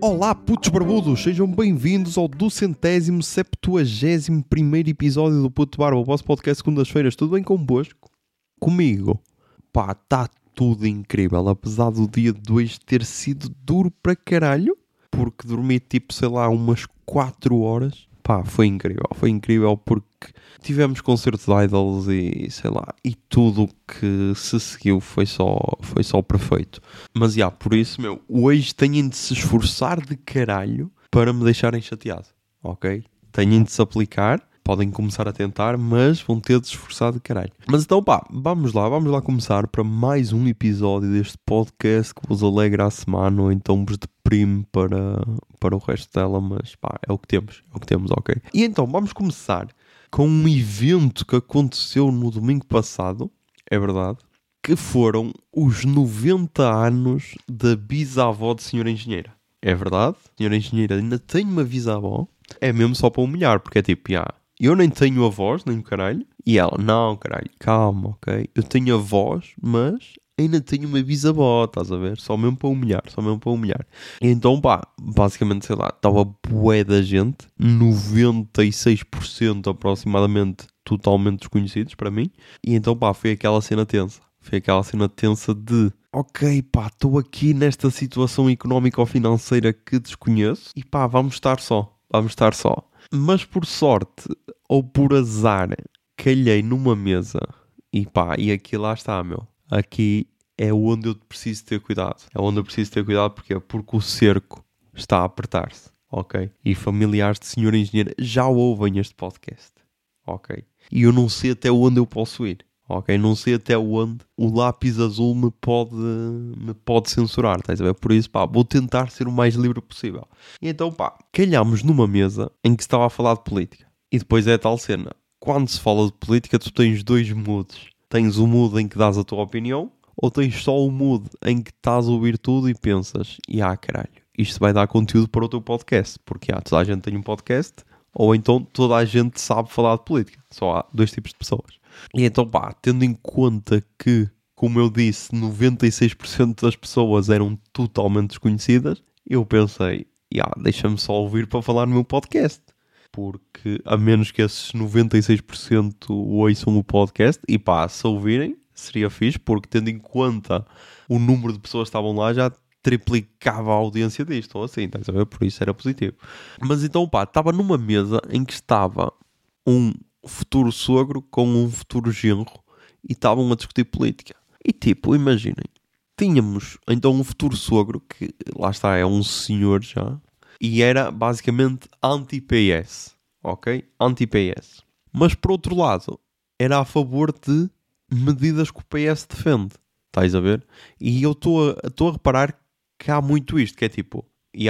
Olá, putos barbudos, sejam bem-vindos ao 271º episódio do Puto Barba, o vosso podcast segundas-feiras. Tudo bem convosco? Comigo? Pá, está tudo incrível, apesar do dia 2 ter sido duro para caralho, porque dormi tipo, sei lá, umas 4 horas. Pá, foi incrível porque tivemos concerto de Idols e sei lá, e tudo o que se seguiu foi só perfeito. Mas por isso, hoje têm de se esforçar de caralho para me deixarem chateado, ok? Têm de se aplicar, podem começar a tentar, mas vão ter de se esforçar de caralho. Mas então vamos lá começar para mais um episódio deste podcast que vos alegra a semana ou então vos deprime para o resto dela, mas é o que temos, ok? E então vamos começar com um evento que aconteceu no domingo passado, é verdade, que foram os 90 anos da bisavó de Senhora Engenheira. É verdade, Senhora Engenheira ainda tem uma bisavó, é mesmo só para humilhar, porque é tipo, eu nem tenho avós, nem o caralho, e ela, não caralho, calma, ok? Eu tenho avós, mas ainda tenho uma bisavó, estás a ver? Só mesmo para humilhar. E então, basicamente, sei lá, estava bué da gente, 96% aproximadamente totalmente desconhecidos para mim, e então, foi aquela cena tensa. De, ok, estou aqui nesta situação económica ou financeira que desconheço, e vamos estar só. Mas por sorte, ou por azar, calhei numa mesa, e aqui lá está, Aqui é onde eu preciso ter cuidado. Porque o cerco está a apertar-se, ok? E familiares de Senhora Engenheira já ouvem este podcast, ok? E eu não sei até onde eu posso ir, ok? Não sei até onde o lápis azul me pode censurar, estás a ver? Por isso, vou tentar ser o mais livre possível. E então, calhámos numa mesa em que se estava a falar de política. E depois é a tal cena. Quando se fala de política, tu tens dois moods. Tens o mood em que dás a tua opinião, ou tens só o mood em que estás a ouvir tudo e pensas, caralho, isto vai dar conteúdo para o teu podcast. Porque toda a gente tem um podcast, ou então toda a gente sabe falar de política. Só há dois tipos de pessoas. E então, tendo em conta que, como eu disse, 96% das pessoas eram totalmente desconhecidas, eu pensei, deixa-me só ouvir para falar no meu podcast. Porque, a menos que esses 96% ouçam o podcast, e se ouvirem, seria fixe, porque tendo em conta o número de pessoas que estavam lá, já triplicava a audiência disto, ou assim, estás a ver? Por isso era positivo. Mas então, estava numa mesa em que estava um futuro sogro com um futuro genro e estavam a discutir política. E imaginem, tínhamos então um futuro sogro, que lá está, é um senhor já, e era basicamente anti-PS, ok? Anti-PS. Mas por outro lado, era a favor de medidas que o PS defende, estás a ver? E eu estou a reparar que há muito isto, que é tipo,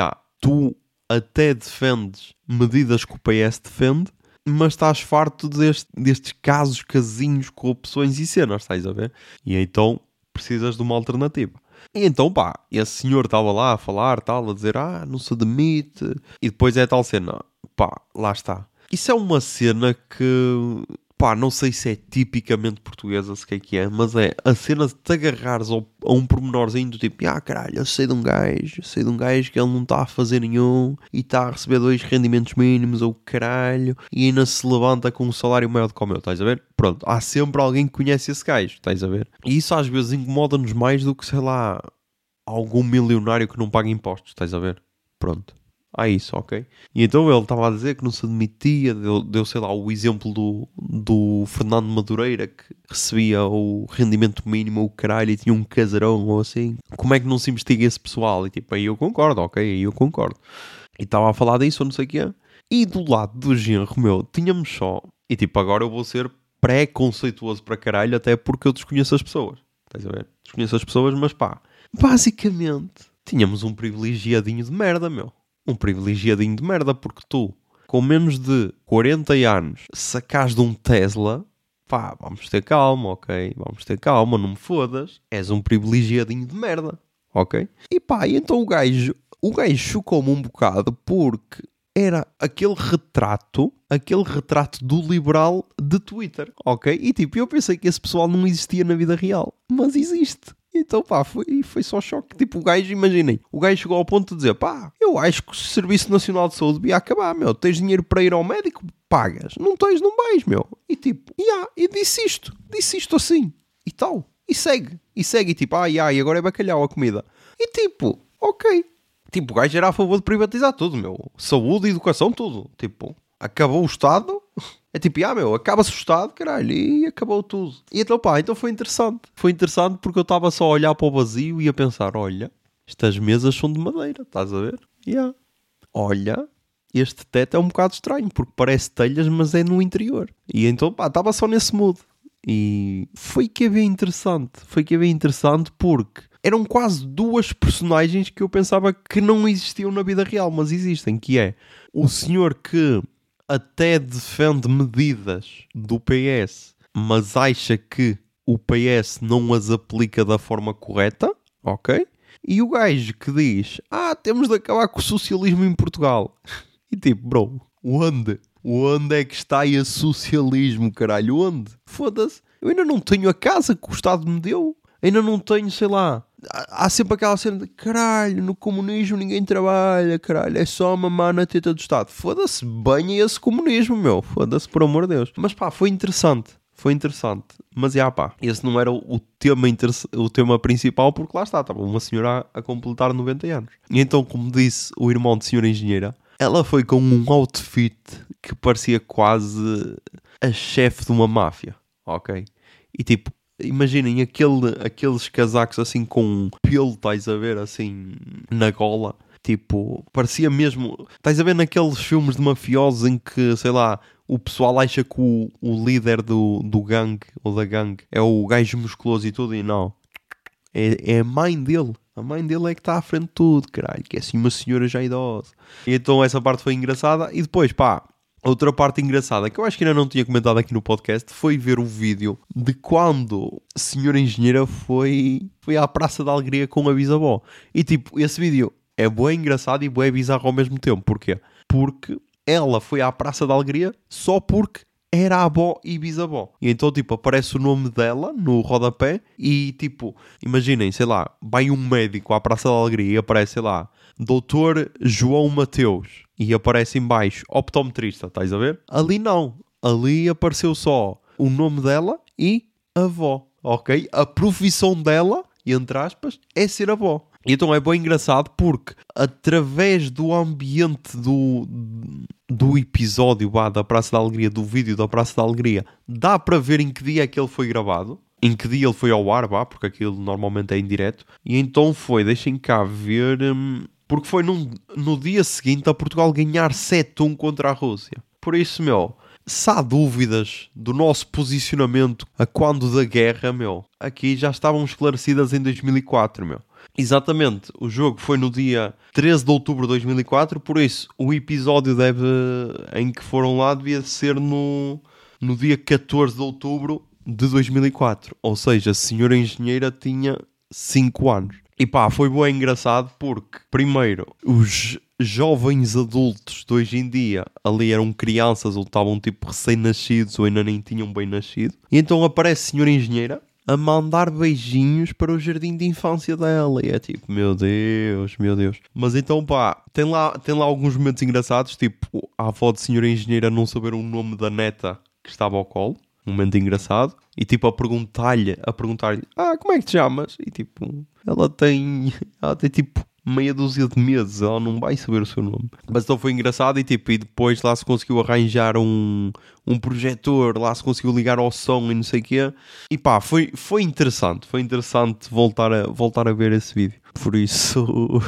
tu até defendes medidas que o PS defende, mas estás farto destes casinhos, corrupções e cenas, estás a ver? E então precisas de uma alternativa. E então, esse senhor estava lá a falar, a dizer, não se admite. E depois é a tal cena, lá está. Isso é uma cena que, não sei se é tipicamente portuguesa, se que é, mas é a cena de te agarrares a um pormenorzinho do tipo, caralho, eu sei de um gajo que ele não está a fazer nenhum e está a receber 2 rendimentos mínimos ou caralho e ainda se levanta com um salário maior do que o meu, estás a ver? Pronto, há sempre alguém que conhece esse gajo, estás a ver? E isso às vezes incomoda-nos mais do que, sei lá, algum milionário que não paga impostos, estás a ver? Pronto. Isso, ok? E então ele estava a dizer que não se admitia, deu sei lá, o exemplo do Fernando Madureira, que recebia o rendimento mínimo, o caralho, e tinha um casarão ou assim. Como é que não se investiga esse pessoal? E aí eu concordo, ok? Aí eu concordo. E estava a falar disso ou não sei o quê. E do lado do genro, tínhamos só... E agora eu vou ser pré-conceituoso para caralho, até porque eu desconheço as pessoas. Estás a ver? Desconheço as pessoas, mas basicamente, tínhamos um privilegiadinho de merda, Um privilegiadinho de merda, porque tu, com menos de 40 anos, sacás de um Tesla, vamos ter calma, ok? Vamos ter calma, não me fodas. És um privilegiadinho de merda, ok? E então o gajo chocou-me um bocado, porque era aquele retrato do liberal de Twitter, ok? E eu pensei que esse pessoal não existia na vida real, mas existe. E então pá, foi só choque. Tipo, o gajo, imaginem, o gajo chegou ao ponto de dizer, pá, eu acho que o Serviço Nacional de Saúde devia acabar, meu. Tens dinheiro para ir ao médico? Pagas. Não tens, não vais, meu. E tipo, e disse isto assim, e tal. E segue, e tipo, e agora é bacalhau a comida. E tipo, ok. Tipo, o gajo era a favor de privatizar tudo, meu. Saúde, educação, tudo. Tipo, acabou o Estado. É tipo, meu, acaba-se o Estado, caralho, e acabou tudo. E então, pá, então foi interessante. Foi interessante porque eu estava só a olhar para o vazio e a pensar, olha, estas mesas são de madeira, estás a ver? Olha, este teto é um bocado estranho, porque parece telhas, mas é no interior. E então, pá, estava só nesse mood. E foi que é bem interessante. Foi que é bem interessante porque eram quase duas personagens que eu pensava que não existiam na vida real, mas existem, que é o senhor que até defende medidas do PS, mas acha que o PS não as aplica da forma correta, ok? E o gajo que diz, temos de acabar com o socialismo em Portugal. E tipo, bro, onde? Onde é que está esse socialismo, caralho? Onde? Foda-se. Eu ainda não tenho a casa que o Estado me deu. Ainda não tenho, sei lá. Há sempre aquela cena de caralho, no comunismo ninguém trabalha, caralho, é só mamar na teta do Estado. Foda-se, banha esse comunismo, meu. Foda-se, por amor de Deus. Mas pá, foi interessante. Foi interessante. Mas pá, esse não era o tema principal, porque lá estava uma senhora a completar 90 anos. E então, como disse o irmão de senhora engenheira, ela foi com um outfit que parecia quase a chefe de uma máfia, ok? E tipo, imaginem aqueles casacos assim com pelo, estás a ver, assim, na gola. Tipo, parecia mesmo... Estás a ver naqueles filmes de mafiosos em que, sei lá, o pessoal acha que o líder do gangue, ou da gangue, é o gajo musculoso e tudo, e não. É a mãe dele. A mãe dele é que está à frente de tudo, caralho. Que é assim uma senhora já idosa. E então essa parte foi engraçada. E depois, pá, outra parte engraçada que eu acho que ainda não tinha comentado aqui no podcast foi ver o vídeo de quando a senhora engenheira foi à Praça da Alegria com a bisavó. E tipo, esse vídeo é bué engraçado e bué bizarro ao mesmo tempo. Porquê? Porque ela foi à Praça da Alegria só porque era a avó e bisavó. E então, tipo, aparece o nome dela no rodapé e, tipo, imaginem, sei lá, vai um médico à Praça da Alegria e aparece, sei lá, Doutor João Mateus. E aparece em baixo, optometrista, estás a ver? Ali não. Ali apareceu só o nome dela e avó, ok? A profissão dela, entre aspas, é ser avó. E então é bem engraçado porque através do ambiente do episódio da Praça da Alegria, do vídeo da Praça da Alegria, dá para ver em que dia é que ele foi gravado, em que dia ele foi ao ar, porque aquilo normalmente é em direto. E então foi, deixem cá ver, porque foi no dia seguinte a Portugal ganhar 7-1 contra a Rússia. Por isso, meu, se há dúvidas do nosso posicionamento a quando da guerra, meu, aqui já estavam esclarecidas em 2004, meu. Exatamente, o jogo foi no dia 13 de outubro de 2004, por isso o episódio em que foram lá devia ser no dia 14 de outubro de 2004. Ou seja, a senhora engenheira tinha 5 anos. E pá, foi bem engraçado porque, primeiro, os jovens adultos de hoje em dia ali eram crianças ou estavam tipo recém-nascidos ou ainda nem tinham bem nascido. E então aparece a senhora engenheira a mandar beijinhos para o jardim de infância dela. E é tipo, meu Deus, meu Deus. Mas então, pá, tem lá alguns momentos engraçados, tipo, a avó de senhora engenheira não saber o nome da neta que estava ao colo. Um momento engraçado. E tipo, a perguntar-lhe, como é que te chamas? E tipo, ela tem tipo meia dúzia de meses, ela não vai saber o seu nome. Mas então foi engraçado e tipo, e depois lá se conseguiu arranjar um projetor, lá se conseguiu ligar ao som e não sei o quê. E pá, foi interessante voltar a ver esse vídeo. Por isso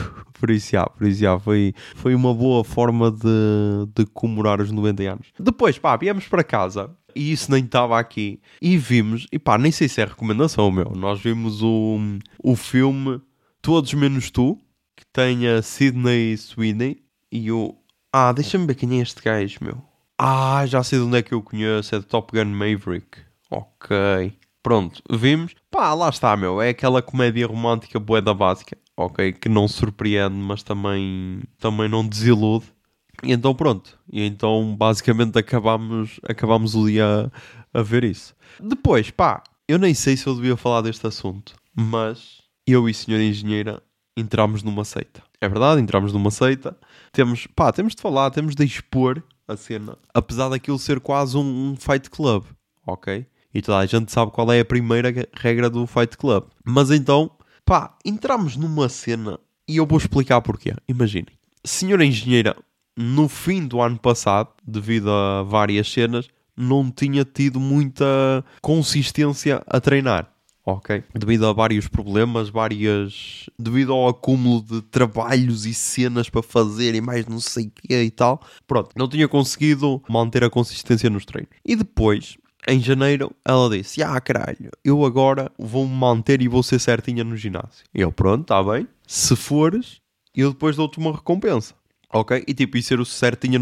foi uma boa forma de comemorar os 90 anos. Depois, pá, viemos para casa. E isso nem estava aqui. E vimos, e pá, nem sei se é recomendação, meu. Nós vimos o filme Todos Menos Tu, que tem a Sydney Sweeney e o... deixa-me ver quem é este gajo, meu. Já sei de onde é que eu conheço, é do Top Gun Maverick. Ok. Pronto, vimos. Pá, lá está, meu. É aquela comédia romântica bué da básica. Ok, que não surpreende, mas também não desilude. E então pronto. E então basicamente acabámos o dia a ver isso. Depois, pá, eu nem sei se eu devia falar deste assunto, mas eu e a senhora engenheira entramos numa seita. É verdade, entramos numa seita. Temos de falar, temos de expor a cena. Apesar daquilo ser quase um fight club, ok? E toda a gente sabe qual é a primeira regra do fight club. Mas então, entramos numa cena e eu vou explicar porquê. Imaginem. Senhora engenheira, no fim do ano passado, devido a várias cenas, não tinha tido muita consistência a treinar. Ok? Devido a vários problemas, devido ao acúmulo de trabalhos e cenas para fazer e mais não sei o que e tal. Pronto, não tinha conseguido manter a consistência nos treinos. E depois, em janeiro, ela disse, caralho, eu agora vou-me manter e vou ser certinha no ginásio. E eu, pronto, está bem. Se fores, eu depois dou-te uma recompensa. Ok? E tipo, e ser o certinha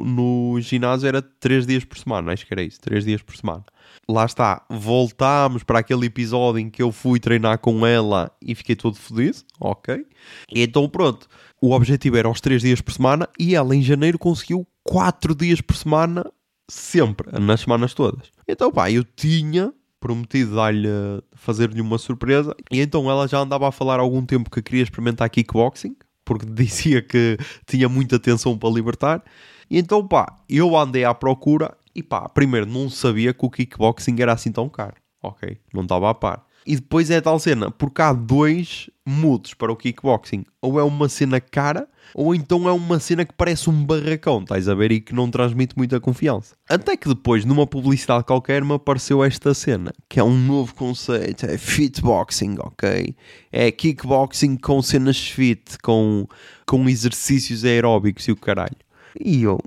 no ginásio era 3 dias por semana. Acho que era isso, 3 dias por semana. Lá está, voltámos para aquele episódio em que eu fui treinar com ela e fiquei todo fodido, ok? E então pronto, o objetivo era aos 3 dias por semana e ela em janeiro conseguiu 4 dias por semana sempre, nas semanas todas. Então eu tinha prometido fazer-lhe uma surpresa e então ela já andava a falar há algum tempo que queria experimentar kickboxing, porque dizia que tinha muita tensão para libertar. E então eu andei à procura. E primeiro não sabia que o kickboxing era assim tão caro. Ok, não estava a par. E depois é a tal cena, porque há 2 modos para o kickboxing. Ou é uma cena cara, ou então é uma cena que parece um barracão, estás a ver? E que não transmite muita confiança. Até que depois, numa publicidade qualquer, me apareceu esta cena, que é um novo conceito, é fitboxing, ok? É kickboxing com cenas fit, com exercícios aeróbicos e o caralho. E eu...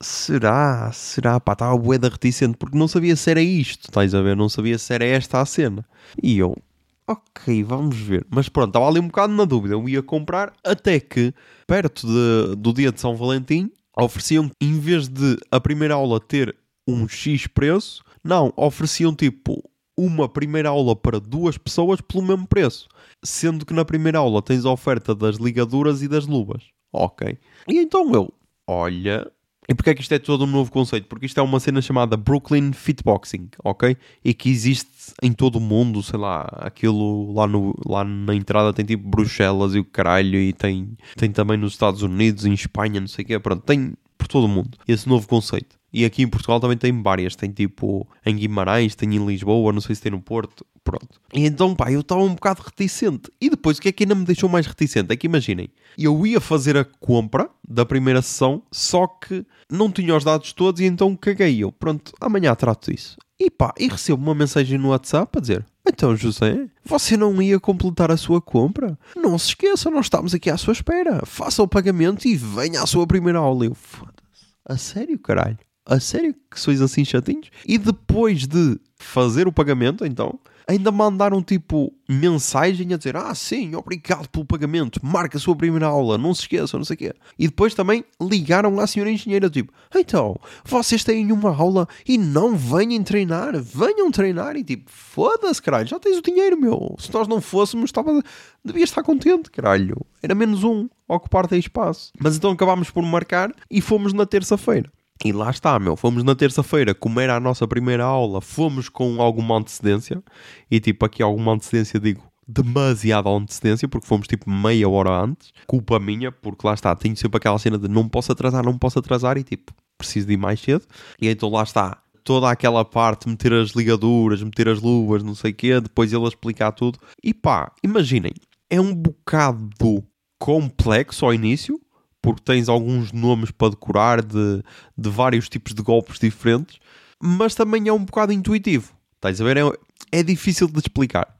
Será? Estava bué da reticente, porque não sabia se era isto, estás a ver? Não sabia se era esta a cena. E eu, ok, vamos ver. Mas pronto, estava ali um bocado na dúvida. Eu ia comprar, até que, perto do dia de São Valentim, ofereciam, em vez de a primeira aula ter um X preço, não, ofereciam tipo uma primeira aula para 2 pessoas pelo mesmo preço. Sendo que na primeira aula tens a oferta das ligaduras e das luvas. Ok. E então eu, olha... E porquê é que isto é todo um novo conceito? Porque isto é uma cena chamada Brooklyn Fitboxing, ok? E que existe em todo o mundo, sei lá, aquilo lá na entrada tem tipo Bruxelas e o caralho, e tem também nos Estados Unidos, em Espanha, não sei o quê, pronto, tem por todo o mundo esse novo conceito. E aqui em Portugal também tem várias, tem tipo em Guimarães, tem em Lisboa, não sei se tem no Porto, pronto. E então eu estava um bocado reticente. E depois o que é que ainda me deixou mais reticente? É que imaginem, eu ia fazer a compra da primeira sessão, só que não tinha os dados todos e então caguei eu. Pronto, amanhã trato isso. E recebo uma mensagem no WhatsApp a dizer: então José, você não ia completar a sua compra? Não se esqueça, nós estamos aqui à sua espera. Faça o pagamento e venha à sua primeira aula. Eu, foda-se. A sério, caralho? A sério que sois assim chatinhos? E depois de fazer o pagamento, então, ainda mandaram tipo mensagem a dizer: sim, obrigado pelo pagamento, marca a sua primeira aula, não se esqueça, não sei o quê. E depois também ligaram à senhora engenheira, tipo: então, vocês têm uma aula e não venham treinar. E tipo, foda-se, caralho, já tens o dinheiro, meu. Se nós não fôssemos, devia estar contente, caralho. Era menos um, ocupar tem espaço. Mas então acabámos por marcar e fomos na terça-feira. E lá está, fomos na terça-feira, como era a nossa primeira aula, fomos com alguma antecedência, e tipo aqui alguma antecedência, digo, demasiada antecedência, porque fomos tipo meia hora antes, culpa minha, porque lá está, tenho sempre aquela cena de não posso atrasar, e tipo, preciso de ir mais cedo, e então lá está, toda aquela parte, meter as ligaduras, meter as luvas, não sei o quê, depois ele explicar tudo, e imaginem, é um bocado complexo ao início, porque tens alguns nomes para decorar de vários tipos de golpes diferentes, mas também é um bocado intuitivo. Estás a ver? É difícil de explicar.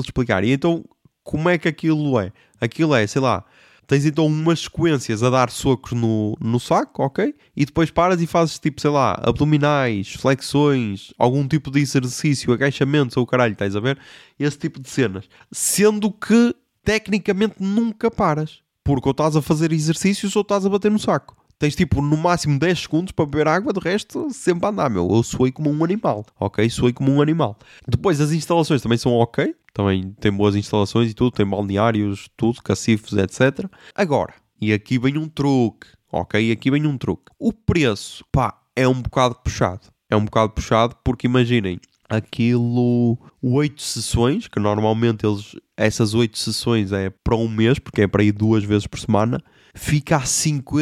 E então, como é que aquilo é? Aquilo é, sei lá, tens então umas sequências a dar socos no saco, ok? E depois paras e fazes tipo, sei lá, abdominais, flexões, algum tipo de exercício, agachamentos ou caralho, estás a ver? Esse tipo de cenas. Sendo que, tecnicamente, nunca paras. Porque ou estás a fazer exercícios ou estás a bater no saco. Tens tipo no máximo 10 segundos para beber água, de resto sempre a andar, Eu suei como um animal, ok? Suei como um animal. Depois as instalações também são ok. Também tem boas instalações e tudo. Tem balneários, tudo, cacifes, etc. Agora, e aqui vem um truque, ok? O preço, é um bocado puxado. Porque imaginem, aquilo 8 sessões, que normalmente essas 8 sessões é para um mês, porque é para ir 2 vezes por semana, fica a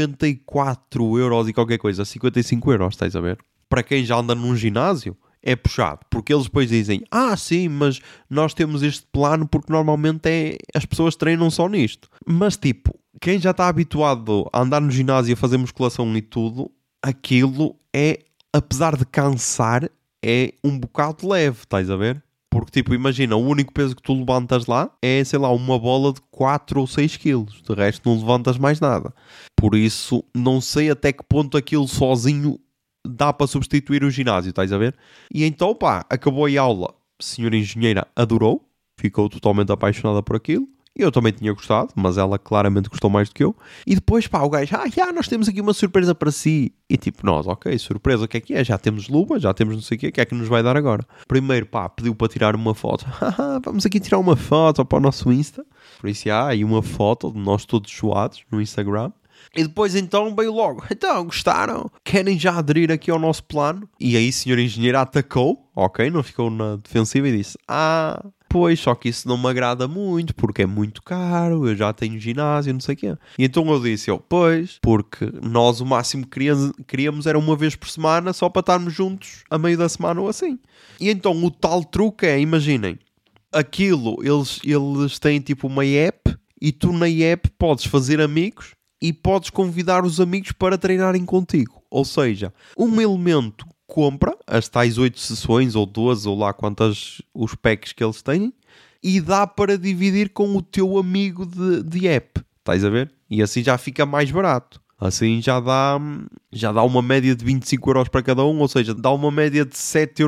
54€ e qualquer coisa, 55€, estás a ver? Para quem já anda num ginásio, é puxado, porque eles depois dizem, sim, mas nós temos este plano porque normalmente as pessoas treinam só nisto. Mas tipo, quem já está habituado a andar no ginásio, a fazer musculação e tudo, aquilo é, apesar de cansar, é um bocado leve, estás a ver? Porque tipo, imagina, o único peso que tu levantas lá é, sei lá, uma bola de 4 ou 6 quilos. De resto não levantas mais nada. Por isso, não sei até que ponto aquilo sozinho dá para substituir o ginásio, estás a ver? E então, acabou a aula. A senhora engenheira adorou, ficou totalmente apaixonada por aquilo. Eu também tinha gostado, mas ela claramente gostou mais do que eu. E depois, o gajo, nós temos aqui uma surpresa para si. E tipo, nós, ok, surpresa, o que é? Já temos luva, já temos não sei o que é que nos vai dar agora? Primeiro, pediu para tirar uma foto. Vamos aqui tirar uma foto para o nosso Insta. Por isso, aí uma foto de nós todos suados no Instagram. E depois então veio logo, então gostaram? Querem já aderir aqui ao nosso plano? E aí a senhora engenheira atacou, ok, não ficou na defensiva e disse, pois, só que isso não me agrada muito, porque é muito caro, eu já tenho ginásio, não sei o quê. E então eu disse, pois, porque nós o máximo que queríamos era uma vez por semana, só para estarmos juntos a meio da semana ou assim. E então o tal truque é, imaginem, aquilo, eles têm tipo uma app, e tu na app podes fazer amigos, e podes convidar os amigos para treinarem contigo. Ou seja, um elemento compra as tais 8 sessões, ou 12, ou lá quantas os packs que eles têm, e dá para dividir com o teu amigo de app. Estás a ver? E assim já fica mais barato. Assim já dá uma média de 25€ para cada um, ou seja, dá uma média de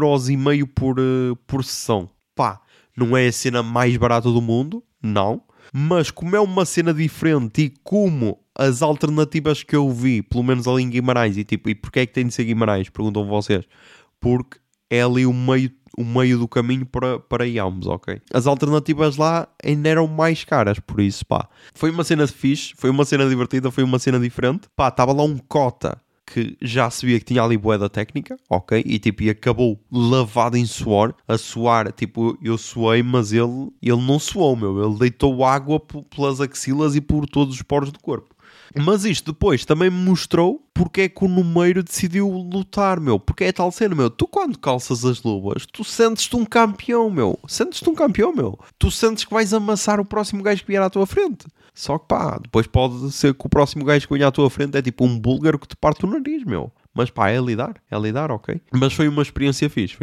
7,5€ por sessão. Não é a cena mais barata do mundo, não. Mas como é uma cena diferente e como as alternativas que eu vi, pelo menos ali em Guimarães, e porquê é que tem de ser Guimarães? Perguntam vocês. Porque é ali o meio do caminho para irmos, ok? As alternativas lá ainda eram mais caras, por isso, foi uma cena fixe, foi uma cena divertida, foi uma cena diferente. Estava lá um cota que já se via que tinha ali bué da técnica, ok? E acabou lavado em suor, a suar, eu suei, mas ele não suou, ele deitou água pelas axilas e por todos os poros do corpo. Mas isto depois também me mostrou porque é que o número decidiu lutar, porque é tal cena, tu quando calças as luvas, tu sentes-te um campeão, tu sentes que vais amassar o próximo gajo que vier à tua frente. Só que depois pode ser que o próximo gajo que venha à tua frente é tipo um búlgaro que te parte o nariz, Mas é lidar, ok? Mas foi uma experiência fixe,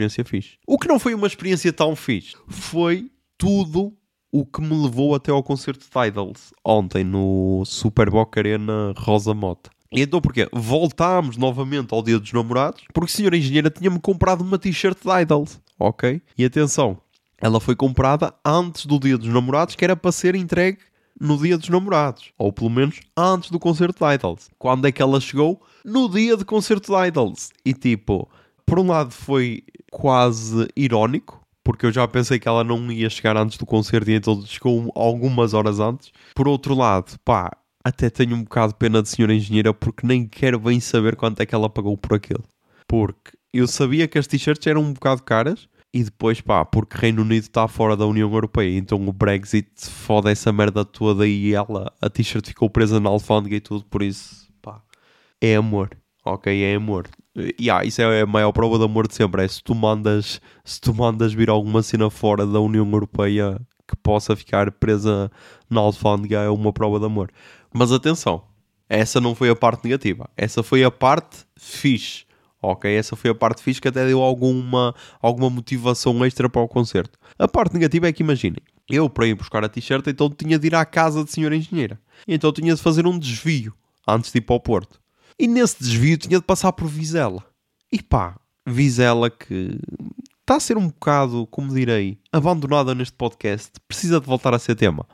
O que não foi uma experiência tão fixe foi tudo o que me levou até ao concerto de Idols ontem no Super Boca Arena Rosa Mota. E então porquê? Voltámos novamente ao Dia dos Namorados, porque a senhora engenheira tinha-me comprado uma t-shirt de Idols, ok? E atenção, ela foi comprada antes do Dia dos Namorados, que era para ser entregue no Dia dos Namorados, ou pelo menos antes do concerto de Idols. Quando é que ela chegou? No dia de concerto de Idols. E por um lado foi quase irónico, porque eu já pensei que ela não ia chegar antes do concerto e então chegou algumas horas antes. Por outro lado, até tenho um bocado de pena de senhora engenheira, porque nem quero bem saber quanto é que ela pagou por aquilo. Porque eu sabia que as t-shirts eram um bocado caras, e depois, porque Reino Unido está fora da União Europeia, então o Brexit fode essa merda toda e a t-shirt ficou presa na alfândega e tudo, por isso, é amor, ok, é amor. Isso é a maior prova de amor de sempre, se tu mandas vir alguma cena fora da União Europeia que possa ficar presa na alfândega, é uma prova de amor. Mas atenção, essa não foi a parte negativa, essa foi a parte fixe. Ok, essa foi a parte fixe que até deu alguma motivação extra para o concerto. A parte negativa é que, imaginem, eu para ir buscar a t-shirt, então tinha de ir à casa de senhora engenheira. Então tinha de fazer um desvio antes de ir para o Porto. E nesse desvio tinha de passar por Vizela. E Vizela que está a ser um bocado, como direi, abandonada neste podcast, precisa de voltar a ser tema.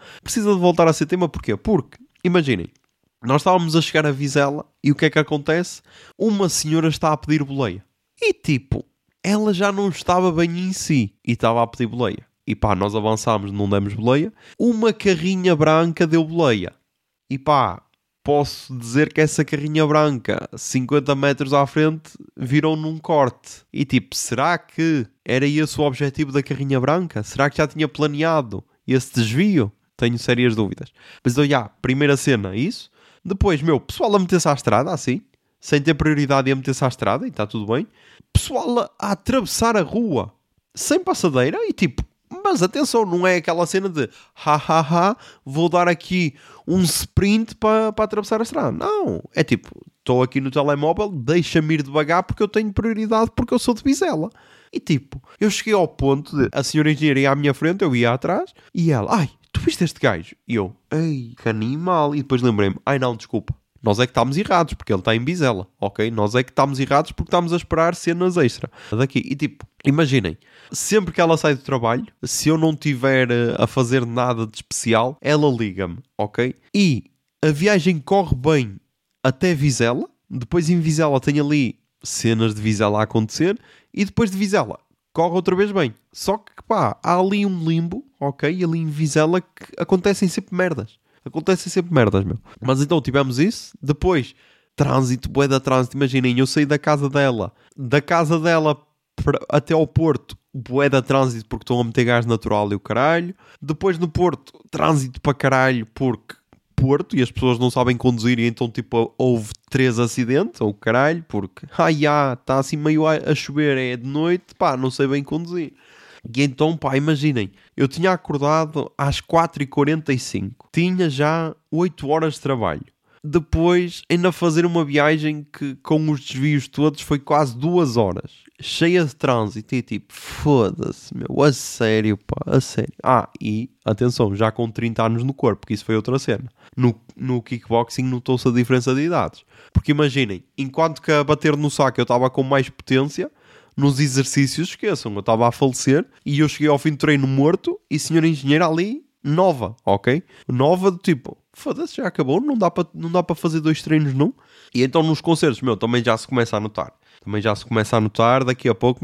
Porquê? Porque, imaginem, nós estávamos a chegar a Vizela e o que é que acontece? Uma senhora está a pedir boleia. E ela já não estava bem em si e estava a pedir boleia. E nós avançámos, não demos boleia. Uma carrinha branca deu boleia. E posso dizer que essa carrinha branca, 50 metros à frente, virou num corte. E tipo, será que era esse o objetivo da carrinha branca? Será que já tinha planeado esse desvio? Tenho sérias dúvidas. Mas então, primeira cena, isso. Depois, pessoal a meter-se à estrada, assim, sem ter prioridade a meter-se à estrada, e está tudo bem. Pessoal a atravessar a rua, sem passadeira, e tipo, mas atenção, não é aquela cena de vou dar aqui um sprint para atravessar a estrada. Não, é tipo, estou aqui no telemóvel, deixa-me ir devagar porque eu tenho prioridade, porque eu sou de Vizela. E tipo, eu cheguei ao ponto de a senhora engenheira ia à minha frente, eu ia atrás, e ela, ai, tu viste este gajo? E eu, ei, que animal. E depois lembrei-me, ai não, desculpa, nós é que estamos errados, porque ele está em Vizela, ok? Nós é que estamos errados porque estamos a esperar cenas extra daqui. E tipo, imaginem, sempre que ela sai do trabalho, se eu não tiver a fazer nada de especial, ela liga-me, ok? E a viagem corre bem até Vizela, depois em Vizela tem ali cenas de Vizela a acontecer, e depois de Vizela corre outra vez bem. Só que, pá, há ali um limbo, ok? Ali em Vizela que acontecem sempre merdas. Acontecem sempre merdas, meu. Mas então tivemos isso. Depois, trânsito, bué da trânsito. Imaginem, eu saí da casa dela até ao Porto, bué da trânsito porque estão a meter gás natural e o caralho. Depois no Porto, trânsito para caralho porque Porto e as pessoas não sabem conduzir e então tipo houve 3 acidentes, ou caralho, porque está assim meio a chover, é de noite, pá, não sei bem conduzir. E então, pá, imaginem, eu tinha acordado às 4h45, tinha já 8 horas de trabalho. Depois, ainda fazer uma viagem que, com os desvios todos, foi quase 2 horas. Cheia de trânsito e tipo, foda-se, meu, a sério, pá, a sério. E, atenção, já com 30 anos no corpo, que isso foi outra cena. No kickboxing notou-se a diferença de idades. Porque imaginem, enquanto que a bater no saco eu estava com mais potência, nos exercícios, esqueçam, eu estava a falecer e eu cheguei ao fim do treino morto e senhora engenheira ali, nova, ok? Nova do tipo, foda-se, já acabou, não dá para fazer 2 treinos num. E então nos concertos, também já se começa a notar. Daqui a pouco,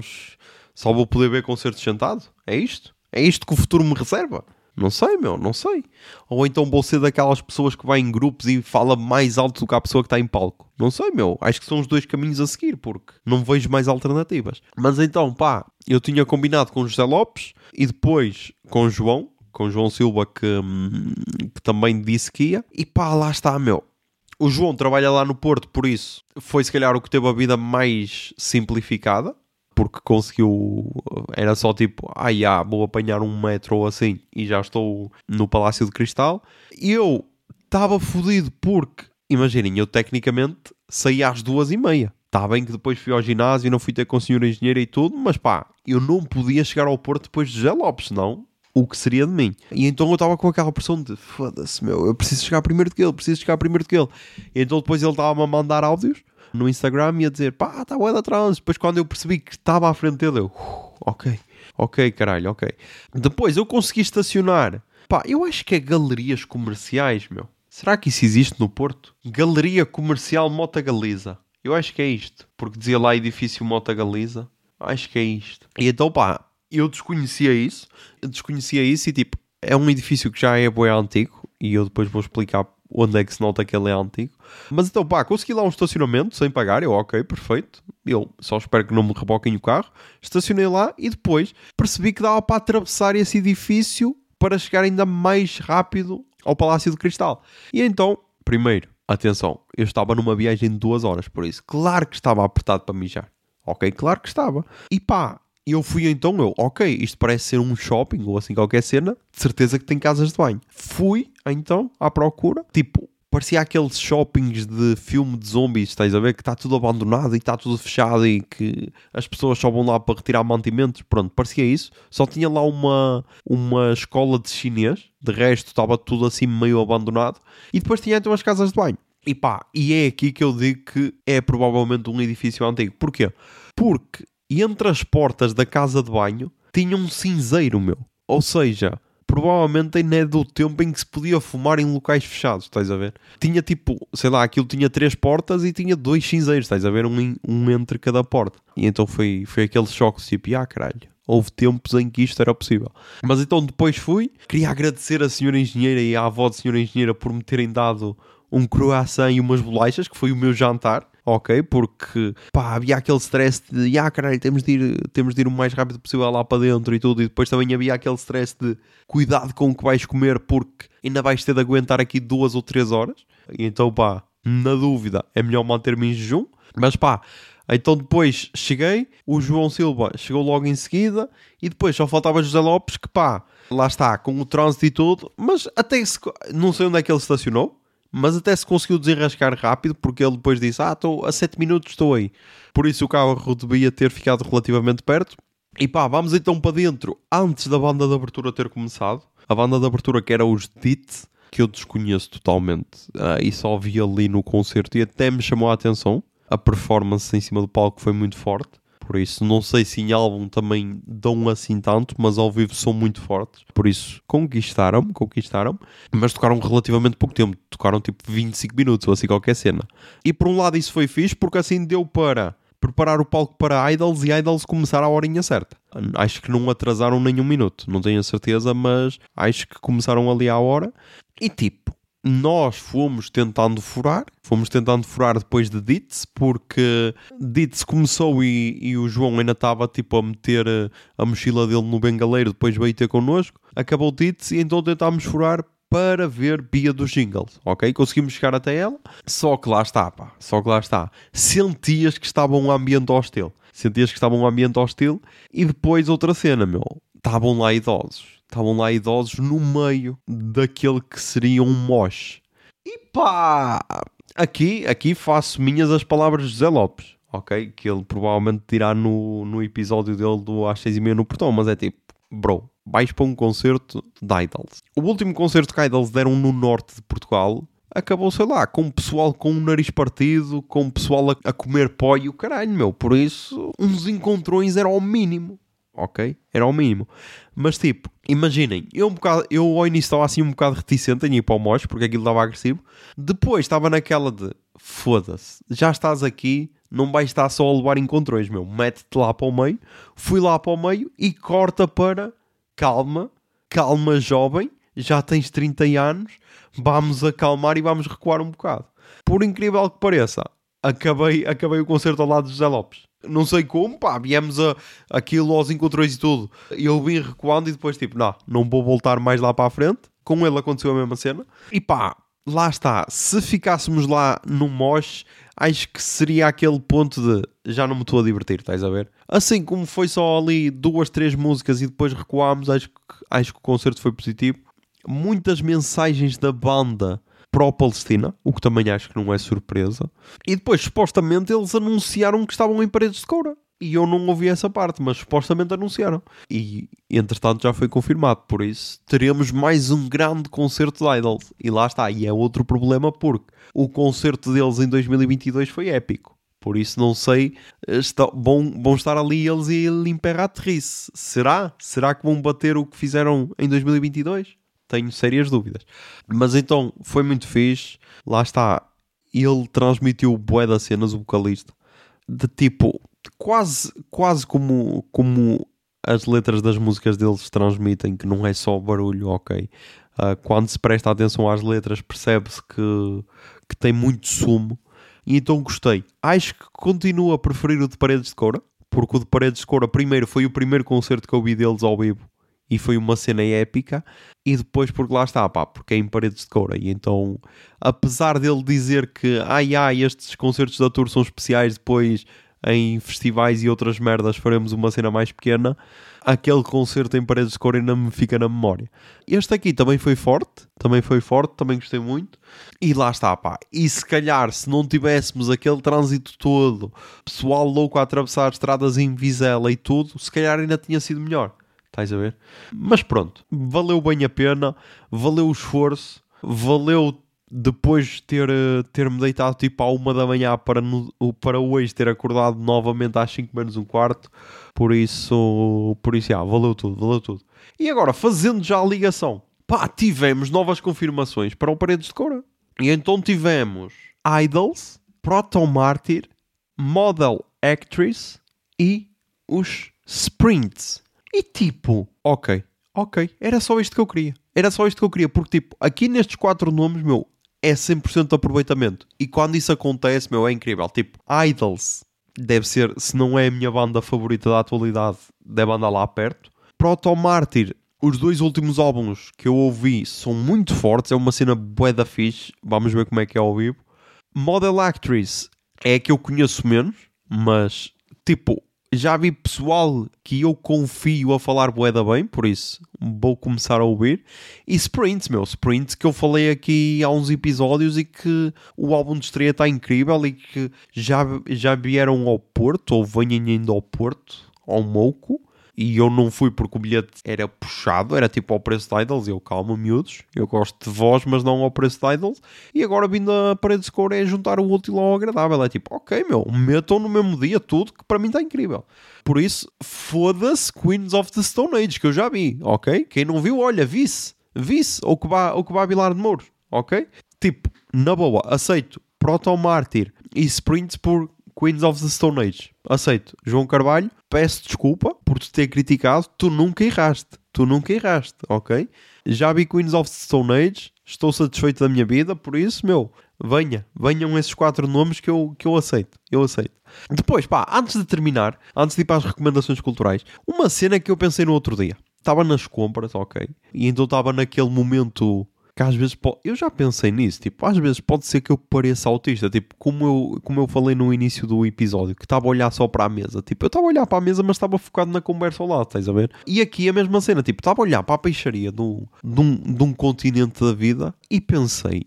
só vou poder ver concertos sentado? É isto? É isto que o futuro me reserva? Não sei, não sei. Ou então vou ser daquelas pessoas que vai em grupos e fala mais alto do que a pessoa que está em palco. Não sei, acho que são os 2 caminhos a seguir, porque não vejo mais alternativas. Mas então, pá, eu tinha combinado com o José Lopes e depois com o João Silva, que também disse que ia. E pá, lá está, O João trabalha lá no Porto, por isso foi se calhar o que teve a vida mais simplificada. Porque conseguiu, era só tipo, vou apanhar um metro ou assim e já estou no Palácio de Cristal. E eu estava fodido porque, imaginem, eu tecnicamente saí às 2h30. Está bem que depois fui ao ginásio e não fui ter com o senhor engenheiro e tudo, mas pá, eu não podia chegar ao Porto depois de José Lopes, senão o que seria de mim? E então eu estava com aquela pressão de, foda-se, eu preciso chegar primeiro do que ele, E então depois ele estava-me a mandar áudios no Instagram e a dizer, pá, está bué da trânsito. Depois quando eu percebi que estava à frente dele, eu, ok, caralho, ok. Depois eu consegui estacionar. Pá, eu acho que é galerias comerciais, Será que isso existe no Porto? Galeria Comercial Mota Galiza. Eu acho que é isto. Porque dizia lá edifício Mota Galiza. Acho que é isto. E então, pá, eu desconhecia isso e tipo, é um edifício que já é bué antigo e eu depois vou explicar onde é que se nota que ele é antigo. Mas então, pá, consegui lá um estacionamento sem pagar. Eu, ok, perfeito. Eu só espero que não me reboquem o carro. Estacionei lá e depois percebi que dava para atravessar esse edifício para chegar ainda mais rápido ao Palácio de Cristal. E então, primeiro, atenção, eu estava numa viagem de 2 horas, por isso, claro que estava apertado para mijar. Ok, claro que estava. E pá, eu fui então, ok, isto parece ser um shopping ou assim qualquer cena, de certeza que tem casas de banho. Fui então à procura, tipo, parecia aqueles shoppings de filme de zombies, estás a ver, que está tudo abandonado e está tudo fechado e que as pessoas só vão lá para retirar mantimentos. Pronto, parecia isso. Só tinha lá uma escola de chinês, de resto estava tudo assim meio abandonado. E depois tinha então as casas de banho. E pá, e é aqui que eu digo que é provavelmente um edifício antigo. Porquê? Porque entre as portas da casa de banho tinha um cinzeiro, Ou seja, provavelmente ainda é do tempo em que se podia fumar em locais fechados, estás a ver? Tinha tipo, sei lá, aquilo tinha 3 portas e tinha 2 cinzeiros, estás a ver? Um entre cada porta. E então foi aquele choque, tipo, caralho. Houve tempos em que isto era possível. Mas então depois queria agradecer a senhora engenheira e à avó da senhora engenheira por me terem dado um croissant e umas bolachas, que foi o meu jantar, ok? Porque, pá, havia aquele stress de, caralho, temos de ir o mais rápido possível lá para dentro e tudo, e depois também havia aquele stress de cuidado com o que vais comer, porque ainda vais ter de aguentar aqui 2 ou 3 horas, e então, pá, na dúvida, é melhor manter-me em jejum, mas pá, então depois cheguei, o João Silva chegou logo em seguida, e depois só faltava José Lopes, que pá, lá está, com o trânsito e tudo, mas até não sei onde é que ele estacionou, mas até se conseguiu desenrascar rápido, porque ele depois disse, estou a 7 minutos, estou aí. Por isso o carro devia ter ficado relativamente perto. E pá, vamos então para dentro, antes da banda de abertura ter começado. A banda de abertura que era os DIT, que eu desconheço totalmente, e só vi ali no concerto, e até me chamou a atenção. A performance em cima do palco foi muito forte. Por isso, não sei se em álbum também dão assim tanto, mas ao vivo são muito fortes. Por isso, conquistaram-me, mas tocaram relativamente pouco tempo. Tocaram tipo 25 minutos ou assim qualquer cena. E por um lado isso foi fixe, porque assim deu para preparar o palco para Idols e Idols começar à horinha certa. Acho que não atrasaram nenhum minuto, não tenho a certeza, mas acho que começaram ali à hora. E tipo, nós fomos tentando furar depois de Ditz, porque Ditz começou e o João ainda estava tipo a meter a mochila dele no bengaleiro, depois veio ter connosco, acabou Ditz e então tentámos furar para ver Bia dos Jingles, ok? Conseguimos chegar até ela, só que lá está, sentias que estava um ambiente hostil, e depois outra cena, estavam lá idosos no meio daquele que seria um mosh. E pá, aqui faço minhas as palavras de José Lopes, ok? Que ele provavelmente dirá no episódio dele do às 6h30 no Portão, mas é tipo, bro, vais para um concerto de Idols. O último concerto que Idols deram no norte de Portugal acabou, sei lá, com o pessoal com o nariz partido, com o pessoal a comer pó e o caralho, por isso uns encontrões era ao mínimo. Ok? Era ao mínimo. Mas tipo, imaginem, eu ao início estava assim um bocado reticente em ir para o mosh, porque aquilo estava agressivo. Depois estava naquela de, foda-se, já estás aqui, não vais estar só a levar encontrões, mete-te lá para o meio. Fui lá para o meio e corta para, calma jovem, já tens 30 anos, vamos acalmar e vamos recuar um bocado. Por incrível que pareça, acabei o concerto ao lado de José Lopes. Não sei como, viemos aquilo aos encontrões e tudo. E eu vim recuando e depois tipo, não vou voltar mais lá para a frente. Com ele aconteceu a mesma cena. E lá está. Se ficássemos lá no mosh, acho que seria aquele ponto de já não me estou a divertir, estás a ver? Assim como foi só ali 2, 3 músicas e depois recuámos, acho que o concerto foi positivo. Muitas mensagens da banda pró-Palestina, o que também acho que não é surpresa. E depois, supostamente, eles anunciaram que estavam em Paredes de Coura. E eu não ouvi essa parte, mas supostamente anunciaram. E, entretanto, já foi confirmado. Por isso, teremos mais um grande concerto de Idols. E lá está. E é outro problema, porque o concerto deles em 2022 foi épico. Por isso, não sei, vão estar ali eles e limpar a terrice. Será? Será que vão bater o que fizeram em 2022? Tenho sérias dúvidas. Mas então, foi muito fixe. Lá está. Ele transmitiu bué das cenas, o vocalista. De tipo, quase como as letras das músicas deles transmitem, que não é só barulho, ok? Quando se presta atenção às letras, percebe-se que tem muito sumo. E então gostei. Acho que continuo a preferir o de Paredes de Coura, porque o de Paredes de Coura, primeiro, foi o primeiro concerto que eu vi deles ao vivo. E foi uma cena épica. E depois porque lá está, porque é em Paredes de Coura. E então, apesar dele dizer que estes concertos da tour são especiais, depois em festivais e outras merdas faremos uma cena mais pequena, aquele concerto em Paredes de Coura ainda me fica na memória. Este aqui também foi forte, também gostei muito. E lá está, e se calhar se não tivéssemos aquele trânsito todo, pessoal louco a atravessar estradas em Vizela e tudo, se calhar ainda tinha sido melhor. Estás a ver? Mas pronto, valeu bem a pena, valeu o esforço, valeu depois ter-me deitado tipo à 1 da manhã para hoje ter acordado novamente às 5 menos um quarto. Por isso valeu tudo. E agora, fazendo já a ligação, tivemos novas confirmações para o Paredes de Coura. E então tivemos Idols, Proton Martyr, Model Actress e os Sprints. E tipo, ok, era só isto que eu queria. Porque tipo, aqui nestes 4 nomes, é 100% de aproveitamento. E quando isso acontece, meu, é incrível. Tipo, Idols deve ser, se não é a minha banda favorita da atualidade, deve andar lá perto. Proto Mártir, os 2 últimos álbuns que eu ouvi são muito fortes, é uma cena bué da fixe, vamos ver como é que é ao vivo. Model Actress é a que eu conheço menos, mas, tipo, já vi pessoal que eu confio a falar bué da bem, por isso vou começar a ouvir. E Sprint, Sprint que eu falei aqui há uns episódios e que o álbum de estreia está incrível e que já vieram ao Porto, ou vêm ainda ao Porto, ao Moco. E eu não fui porque o bilhete era puxado, era tipo ao preço de Idols. Eu, calma, miúdos, eu gosto de vós, mas não ao preço de Idols. E agora vindo a Parede de Score é juntar o útil ao agradável. É tipo, ok, metam no mesmo dia tudo, que para mim está incrível. Por isso, foda-se Queens of the Stone Age, que eu já vi, ok? Quem não viu, olha, visse, ou que vá a Vilar de Mouros, ok? Tipo, na boa, aceito Proto Mártir e Sprint por Queens of the Stone Age. Aceito. João Carvalho, peço desculpa por te ter criticado. Tu nunca erraste, ok? Já vi Queens of the Stone Age, estou satisfeito da minha vida, por isso, venham esses 4 nomes que eu aceito. Depois, antes de terminar, antes de ir para as recomendações culturais, uma cena que eu pensei no outro dia. Estava nas compras, ok? E então estava naquele momento que às vezes eu já pensei nisso, tipo, às vezes pode ser que eu pareça autista, tipo, como eu falei no início do episódio, que estava a olhar só para a mesa, tipo, eu estava a olhar para a mesa, mas estava focado na conversa ao lado, estás a ver? E aqui a mesma cena, tipo, estava a olhar para a peixaria de um continente da vida e pensei,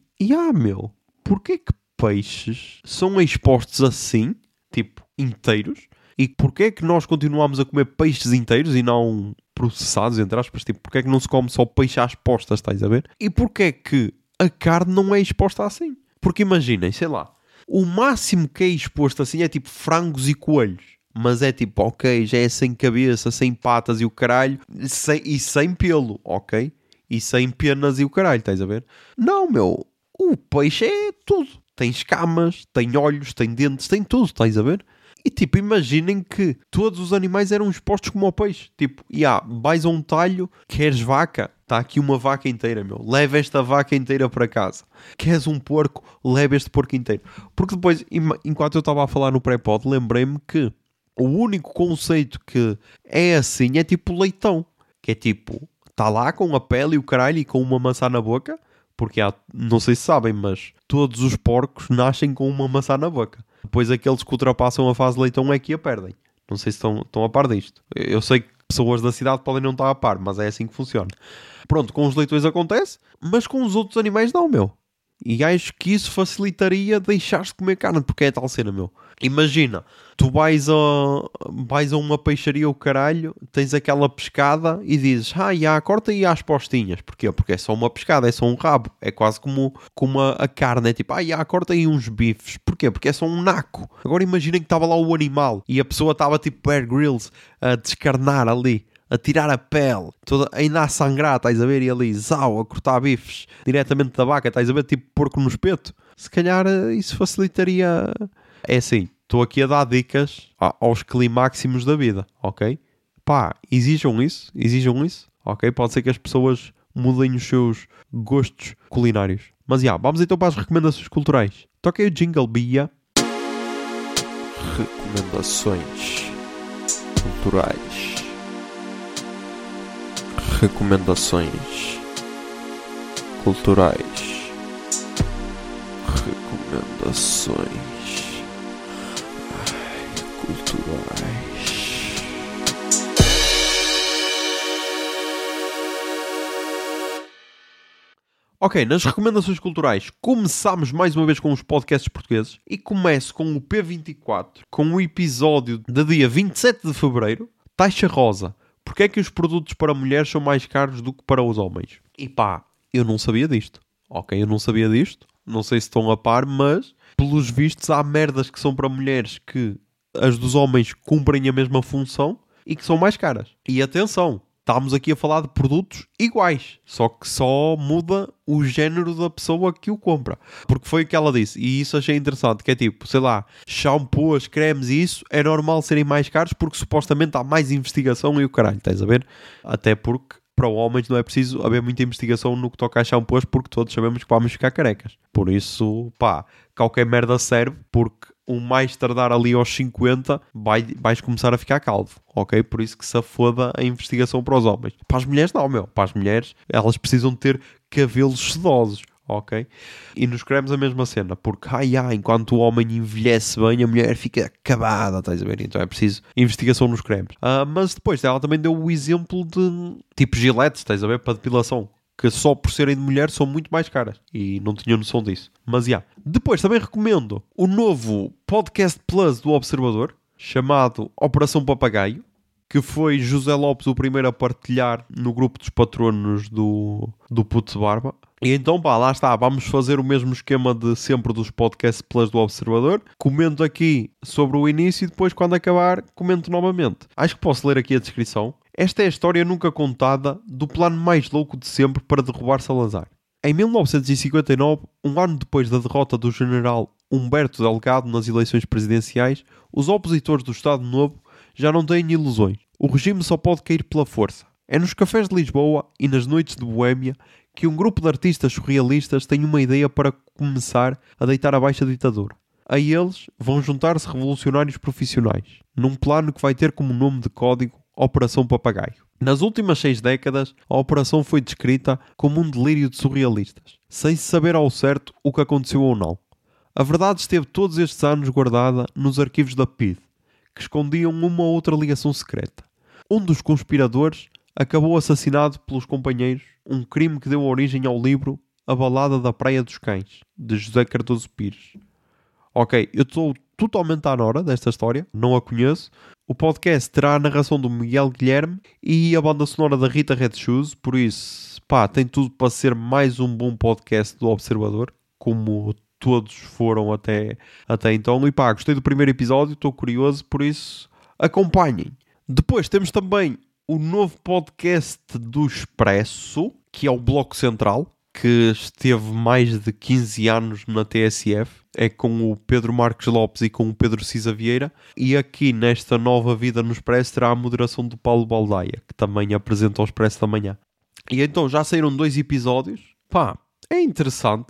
porquê que peixes são expostos assim, tipo, inteiros? E porquê é que nós continuamos a comer peixes inteiros e não processados, entre aspas? Tipo, porquê é que não se come só peixe às postas, estás a ver? E porquê é que a carne não é exposta assim? Porque imaginem, sei lá, o máximo que é exposto assim é tipo frangos e coelhos. Mas é tipo, ok, já é sem cabeça, sem patas e o caralho, e sem pelo, ok? E sem penas e o caralho, estás a ver? Não, o peixe é tudo. Tem escamas, tem olhos, tem dentes, tem tudo, estás a ver? E tipo, imaginem que todos os animais eram expostos como ao peixe. Tipo, vais a um talho, queres vaca? Está aqui uma vaca inteira, leva esta vaca inteira para casa. Queres um porco? Leva este porco inteiro. Porque depois, enquanto eu estava a falar no pré-pod, lembrei-me que o único conceito que é assim é tipo leitão. Que é tipo, está lá com a pele e o caralho e com uma maçã na boca. Porque não sei se sabem, mas todos os porcos nascem com uma maçã na boca. Depois aqueles que ultrapassam a fase de leitão é que a perdem. Não sei se estão a par disto. Eu sei que pessoas da cidade podem não estar a par, mas é assim que funciona. Pronto, com os leitões acontece, mas com os outros animais não, E acho que isso facilitaria deixar-se comer carne, porque é tal cena, Imagina, tu vais a uma peixaria, o caralho, tens aquela pescada e dizes, corta aí às postinhas. Porquê? Porque é só uma pescada, é só um rabo. É quase como a carne, é tipo, corta aí uns bifes. Porquê? Porque é só um naco. Agora imaginem que estava lá o animal e a pessoa estava tipo Bear Grylls a descarnar ali, a tirar a pele, ainda a sangrar, estás a ver? E ali, a cortar bifes diretamente da vaca, estás a ver? Tipo porco no espeto. Se calhar isso facilitaria. É assim, estou aqui a dar dicas aos climáximos da vida, ok? Exijam isso, ok? Pode ser que as pessoas mudem os seus gostos culinários. Mas vamos então para as recomendações culturais. Toquei o jingle, Bia. Recomendações culturais. Recomendações culturais. Recomendações culturais. Ok, nas recomendações culturais começámos mais uma vez com os podcasts portugueses e começo com o P24, com o episódio de dia 27 de Fevereiro, Taxa Rosa. Porquê é que os produtos para mulheres são mais caros do que para os homens? E eu não sabia disto. Ok, eu não sabia disto. Não sei se estão a par, mas pelos vistos há merdas que são para mulheres que as dos homens cumprem a mesma função e que são mais caras. E atenção, estamos aqui a falar de produtos iguais, só que só muda o género da pessoa que o compra. Porque foi o que ela disse, e isso achei interessante, que é tipo, sei lá, shampoos, cremes e isso, é normal serem mais caros porque supostamente há mais investigação e o caralho, estás a ver? Até porque para homens não é preciso haver muita investigação no que toca a shampoos, porque todos sabemos que vamos ficar carecas. Por isso, pá, qualquer merda serve, porque o mais tardar ali aos 50 vais começar a ficar calvo, ok? Por isso que se foda a investigação para os homens. Para as mulheres não, meu. Para as mulheres, elas precisam ter cabelos sedosos, ok? E nos cremes a mesma cena, porque enquanto o homem envelhece bem, a mulher fica acabada, estás a ver? Então é preciso investigação nos cremes. Mas depois ela também deu o exemplo de tipo giletes, estás a ver? Para depilação, que só por serem de mulher são muito mais caras. E não tinha noção disso. Mas Depois também recomendo o novo Podcast Plus do Observador, chamado Operação Papagaio, que foi José Lopes o primeiro a partilhar no grupo dos patronos do Puto de Barba. E então, lá está, vamos fazer o mesmo esquema de sempre dos Podcast Plus do Observador. Comento aqui sobre o início e depois, quando acabar, comento novamente. Acho que posso ler aqui a descrição. Esta é a história nunca contada do plano mais louco de sempre para derrubar Salazar. Em 1959, um ano depois da derrota do general Humberto Delgado nas eleições presidenciais, os opositores do Estado Novo já não têm ilusões. O regime só pode cair pela força. É nos cafés de Lisboa e nas noites de Boémia que um grupo de artistas surrealistas tem uma ideia para começar a deitar abaixo a ditadura. A eles vão juntar-se revolucionários profissionais, num plano que vai ter como nome de código Operação Papagaio. Nas últimas 6 décadas, a operação foi descrita como um delírio de surrealistas, sem se saber ao certo o que aconteceu ou não. A verdade esteve todos estes anos guardada nos arquivos da PIDE, que escondiam uma ou outra ligação secreta. Um dos conspiradores acabou assassinado pelos companheiros, um crime que deu origem ao livro A Balada da Praia dos Cães, de José Cardoso Pires. Ok, eu estou totalmente à nora desta história, não a conheço. O podcast terá a narração do Miguel Guilherme e a banda sonora da Rita Red Shoes, por isso, tem tudo para ser mais um bom podcast do Observador, como todos foram até então. E gostei do primeiro episódio, estou curioso, por isso, acompanhem. Depois temos também o novo podcast do Expresso, que é o Bloco Central, que esteve mais de 15 anos na TSF. É com o Pedro Marques Lopes e com o Pedro Cisa Vieira. E aqui, nesta nova vida no Expresso, terá a moderação do Paulo Baldaia, que também apresenta o Expresso da Manhã. E então já saíram 2 episódios. É interessante,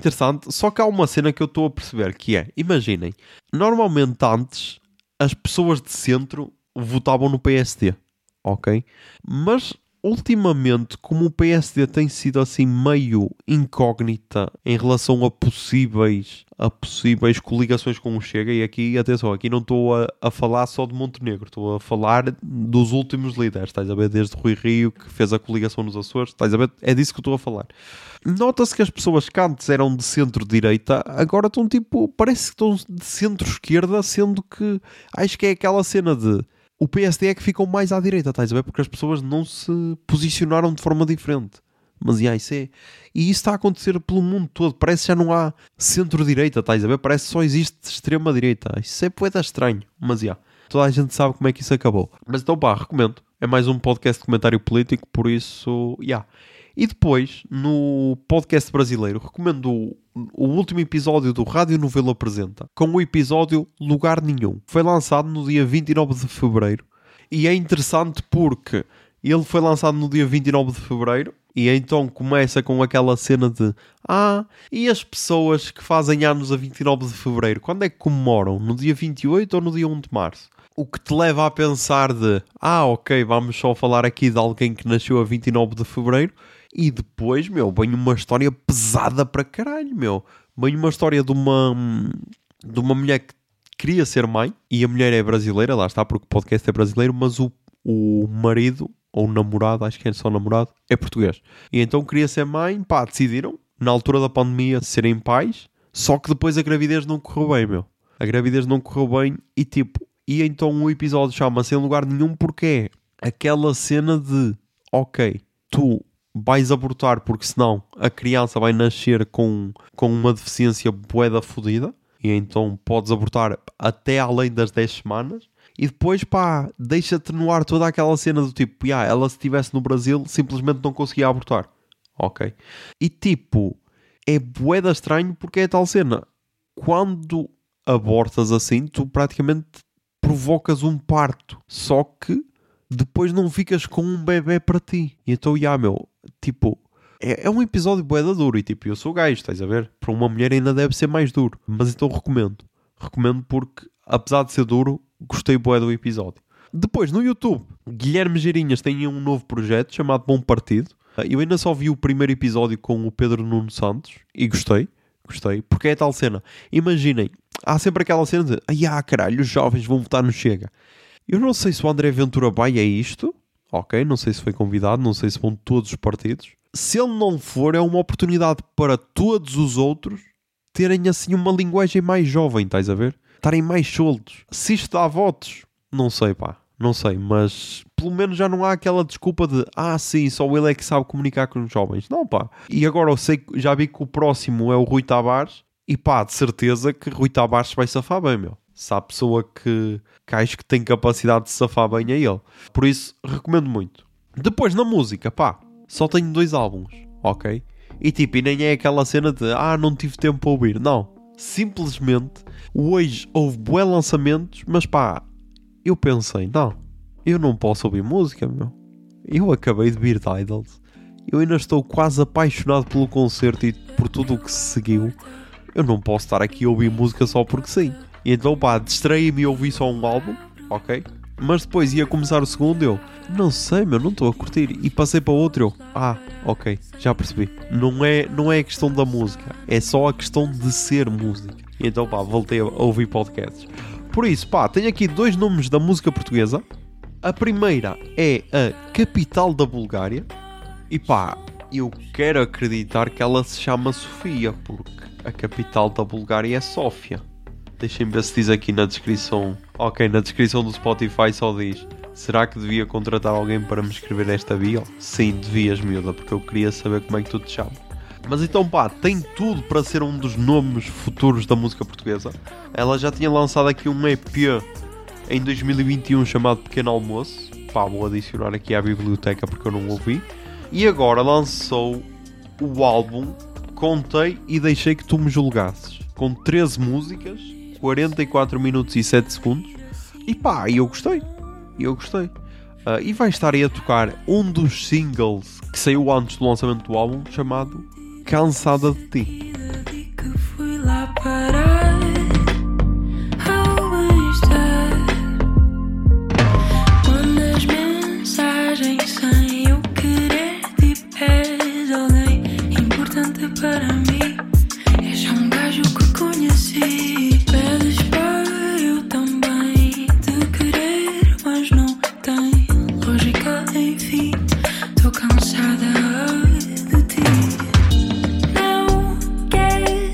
só que há uma cena que eu estou a perceber, que é, imaginem, normalmente antes as pessoas de centro votavam no PSD, ok? Mas ultimamente, como o PSD tem sido assim meio incógnita em relação a possíveis coligações com o Chega, e aqui, atenção, aqui não estou a falar só de Montenegro, estou a falar dos últimos líderes, estás a ver? Desde Rui Rio, que fez a coligação nos Açores, estás a ver? É disso que eu estou a falar. Nota-se que as pessoas que antes eram de centro-direita, agora estão parece que estão de centro-esquerda, sendo que acho que é aquela cena de o PSD é que ficou mais à direita, estás a ver? Porque as pessoas não se posicionaram de forma diferente. Mas isso é... E isso está a acontecer pelo mundo todo. Parece que já não há centro-direita, estás a ver? Parece que só existe extrema-direita. Isso é poeta estranho. Mas toda a gente sabe como é que isso acabou. Mas então recomendo. É mais um podcast de comentário político, por isso... E depois, no podcast brasileiro, recomendo o último episódio do Rádio Novelo Apresenta, com o episódio Lugar Nenhum. Foi lançado no dia 29 de fevereiro. E é interessante porque ele foi lançado no dia 29 de fevereiro e então começa com aquela cena de e as pessoas que fazem anos a 29 de fevereiro, quando é que comemoram? No dia 28 ou no dia 1 de março? O que te leva a pensar de ok, vamos só falar aqui de alguém que nasceu a 29 de fevereiro. E depois, vem uma história pesada para caralho, Vem uma história de uma mulher que queria ser mãe, e a mulher é brasileira, lá está, porque o podcast é brasileiro, mas o marido, ou o namorado, acho que é só namorado, é português. E então queria ser mãe, decidiram, na altura da pandemia, serem pais, só que depois a gravidez não correu bem, A gravidez não correu bem e então o episódio chama-se Em Lugar Nenhum, porque é aquela cena de, ok, tu vais abortar porque senão a criança vai nascer com uma deficiência bué da fodida e então podes abortar até além das 10 semanas e depois deixa-te no ar toda aquela cena do tipo, ela se estivesse no Brasil simplesmente não conseguia abortar, ok? E é bué da estranho porque é tal cena, quando abortas assim tu praticamente provocas um parto, só que depois não ficas com um bebê para ti. E então, meu, tipo, é um episódio bué da duro e tipo, eu sou gajo, estás a ver? Para uma mulher ainda deve ser mais duro. Mas então recomendo. Recomendo porque, apesar de ser duro, gostei bué do episódio. Depois, no YouTube, Guilherme Geirinhas tem um novo projeto chamado Bom Partido. Eu ainda só vi o primeiro episódio com o Pedro Nuno Santos e gostei, porque é tal cena. Imaginem, há sempre aquela cena de caralho, os jovens vão votar no Chega. Eu não sei se o André Ventura vai a isto, ok? Não sei se foi convidado, não sei se vão todos os partidos. Se ele não for, é uma oportunidade para todos os outros terem assim uma linguagem mais jovem, estás a ver? Estarem mais soltos. Se isto dá votos, não sei, não sei, mas pelo menos já não há aquela desculpa de sim, só ele é que sabe comunicar com os jovens. Não, E agora eu sei, já vi que o próximo é o Rui Tavares e de certeza que Rui Tavares vai safar bem, meu. Se há pessoa que acho que tem capacidade de safar bem, é ele. Por isso, recomendo muito. Depois, na música, só tenho 2 álbuns, ok? E e nem é aquela cena de não tive tempo para ouvir. Não. Simplesmente, hoje houve bué lançamentos, mas eu pensei, eu não posso ouvir música, meu. Eu acabei de vir de Idols. Eu ainda estou quase apaixonado pelo concerto e por tudo o que se seguiu. Eu não posso estar aqui a ouvir música só porque sim. E então, distraí-me e ouvi só um álbum, ok? Mas depois ia começar o segundo, eu não sei, meu, não estou a curtir. E passei para outro, eu ok, já percebi. Não é a questão da música, é só a questão de ser música. E então, voltei a ouvir podcasts. Por isso, tenho aqui 2 nomes da música portuguesa. A primeira é a capital da Bulgária. E eu quero acreditar que ela se chama Sofia, porque a capital da Bulgária é Sófia. Deixem-me ver se diz aqui na descrição. Ok, na descrição do Spotify só diz: será que devia contratar alguém para me escrever esta bio? Sim, devias, miúda, porque eu queria saber como é que tu te chamas. Mas então, tem tudo para ser um dos nomes futuros da música portuguesa. Ela já tinha lançado aqui um EP em 2021 chamado Pequeno Almoço. Vou adicionar aqui à biblioteca porque eu não ouvi. E agora lançou o álbum Contei e Deixei Que Tu Me Julgasses, com 13 músicas, 44 minutos e 7 segundos. E eu gostei. E vai estar aí a tocar um dos singles que saiu antes do lançamento do álbum, chamado Cansada de Ti. Para mim, és um gajo que conheci. Pedes para eu também te querer, mas não tem lógica, enfim. Tô cansada de ti. Não quero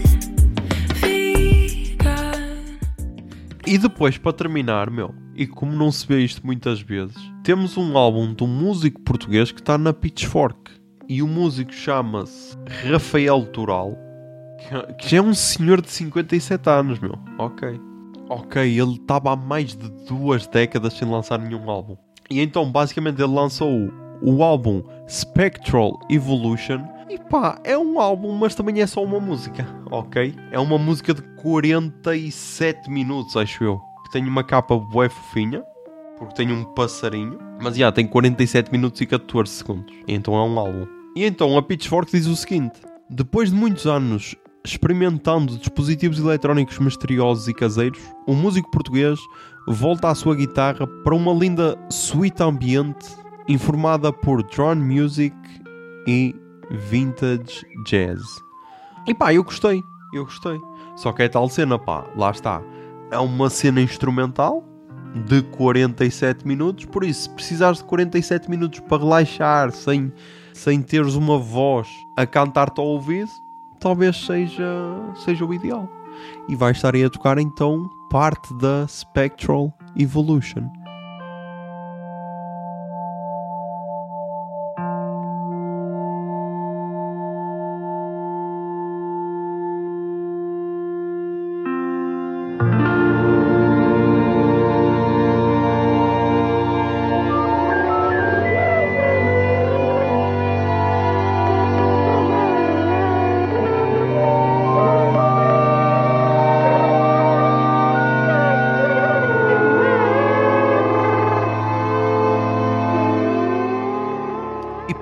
ficar. E depois, para terminar, e como não se vê isto muitas vezes, temos um álbum de um músico português que está na Pitchfork. E o músico chama-se Rafael Toral, que já é um senhor de 57 anos, Ok, ele estava há mais de 2 décadas sem lançar nenhum álbum. E então, basicamente, ele lançou o álbum Spectral Evolution. E é um álbum, mas também é só uma música, ok? É uma música de 47 minutos, acho eu. Que tem uma capa bué fofinha, porque tem um passarinho. Mas tem 47 minutos e 14 segundos. Então é um álbum. E então a Pitchfork diz o seguinte: depois de muitos anos experimentando dispositivos eletrónicos misteriosos e caseiros, o músico português volta à sua guitarra para uma linda suite ambiente informada por drone music e vintage jazz. E eu gostei. Só que é tal cena, lá está. É uma cena instrumental de 47 minutos, por isso, se precisares de 47 minutos para relaxar, sem teres uma voz a cantar-te ao ouvido, talvez seja o ideal. E vai estar aí a tocar então parte da Spectral Evolution.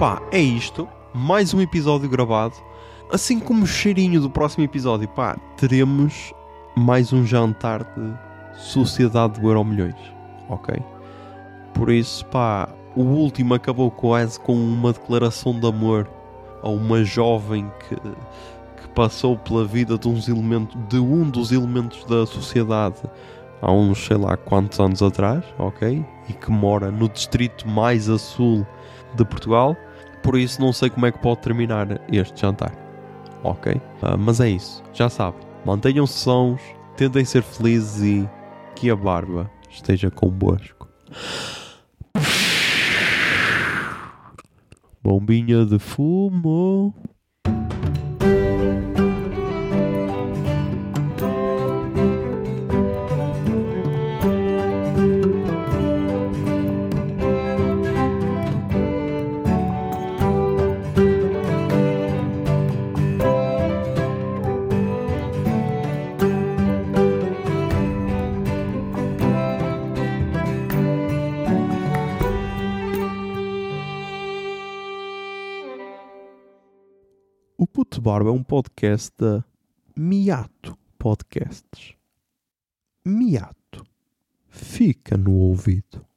Pá, é isto. Mais um episódio gravado. Assim como o cheirinho do próximo episódio, pá, teremos mais um jantar de Sociedade do Euromilhões, ok? Por isso, pá, o último acabou quase com uma declaração de amor a uma jovem que passou pela vida de um dos elementos da sociedade há uns, sei lá quantos anos atrás, ok? E que mora no distrito mais a sul de Portugal. Por isso não sei como é que pode terminar este jantar, ok? Mas é isso, já sabem. Mantenham-se sãos, tentem ser felizes e que a barba esteja convosco. Bombinha de fumo. O Puto Barba é um podcast da Miato Podcasts. Miato. Fica no ouvido.